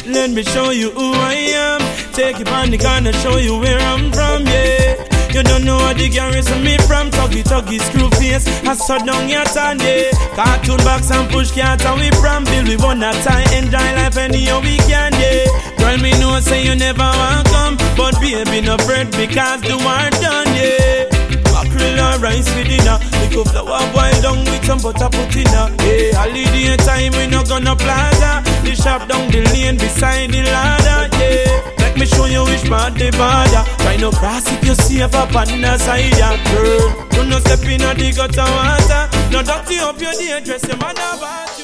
let me show you who I am. Take it on the corner, show you where I'm from, yeah. You don't know what the garrison me from. Tuggy, screw face, I saw down your tan, yeah. Cartoon box and push cat and we from Bill. We wanna tie, enjoy life anyhow we can, yeah. Girl, me know say you never want come, but baby no bread because the war done, yeah. Mackerel and rice with dinner. Lick up flour boil down with some butter put in her. Hey, holiday time we no gonna plaza. The shop down the lane beside the ladder, yeah. Let me show you which part the border. Try no cross if you safe up on the side, yeah. Girl, you no step in the gutter water. No dirty up your day, dress your man about.